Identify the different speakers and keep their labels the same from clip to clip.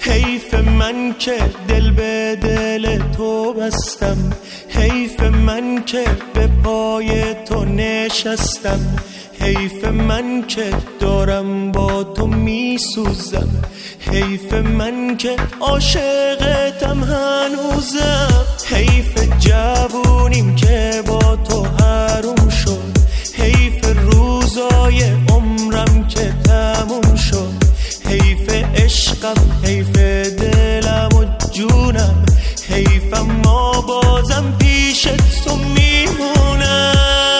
Speaker 1: حیف من که دل به دل تو بستم، حیف من که به پای تو نشستم، حیف من که دارم با تو میسوزم، حیف من که عاشقتم هنوزم، حیف جوونیم که با تو حروم شد، حیف روزای عمرم که تموم شد، حیف عشقم، حیف دلم و جونم، حیف اما بازم پیشت تو میمونم.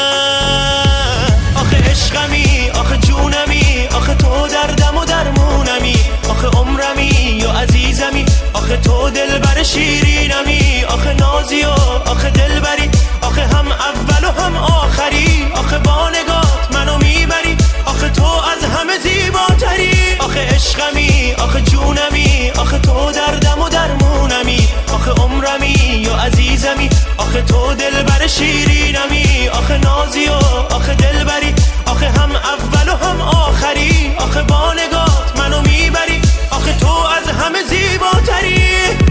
Speaker 1: آخه عشقمی، آخه جونمی، آخه تو دردم و درمونمی، آخه عمرمی یا عزیزمی، آخه تو دلبر شیرینمی، آخه نازی و آخه دلبری، آخه هم اول و هم آخری، آخه با نگات منو میبری، آخه تو از همه زیباتری. آخه عشقمی، آخه جونمی، آخه تو دردم و درمونمی، آخه عمرمی یا عزیزمی، آخه تو دلبر شیرینمی، آخه نازی و آخه دلبری، آخه هم اول و هم آخری، آخه با نگات منو میبری، آخه تو از همه زیباتری.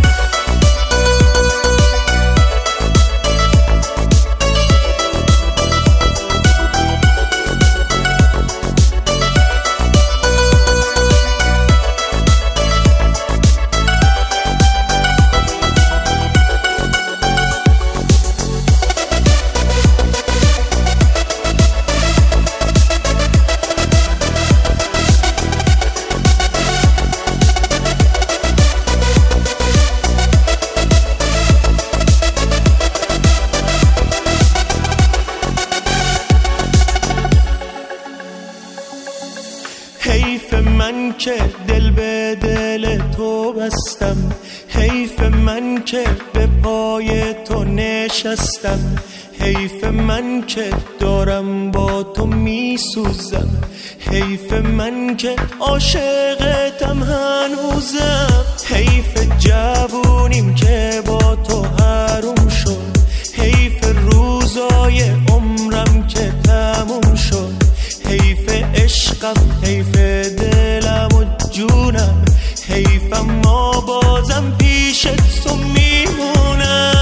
Speaker 1: حیف من که دل به دل تو بستم، حیف من که به پای تو نشستم، حیف من که دارم با تو میسوزم، حیف من که عاشقتم هنوزم، حیف جوونیم که با تو حروم شد، حیف روزای عمرم که تموم شد، حیف عشقم، حیف دلم و جونم، حیف اما بازم پیشت تو میمونم.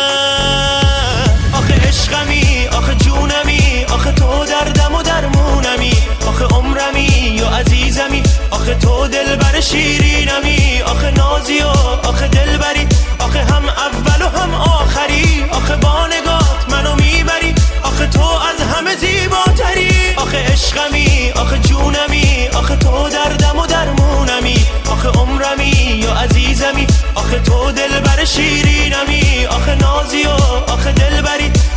Speaker 1: آخه عشقمی، آخه جونمی، آخه تو دردم و درمونمی، آخه عمرمی یا عزیزمی، آخه تو دلبر شیرینمی، آخه نازی و آخه دلبری، آخه هم اول و هم آخری، آخه با نگات منو میبری، آخه تو از همه زیباتری. آخه عشقمی، آخه جونمی، آخه تو دردم و درمونمی، آخه عمرمی یا عزیزمی، آخه تو دلبر شیرینمی، آخه نازی و آخه دلبری،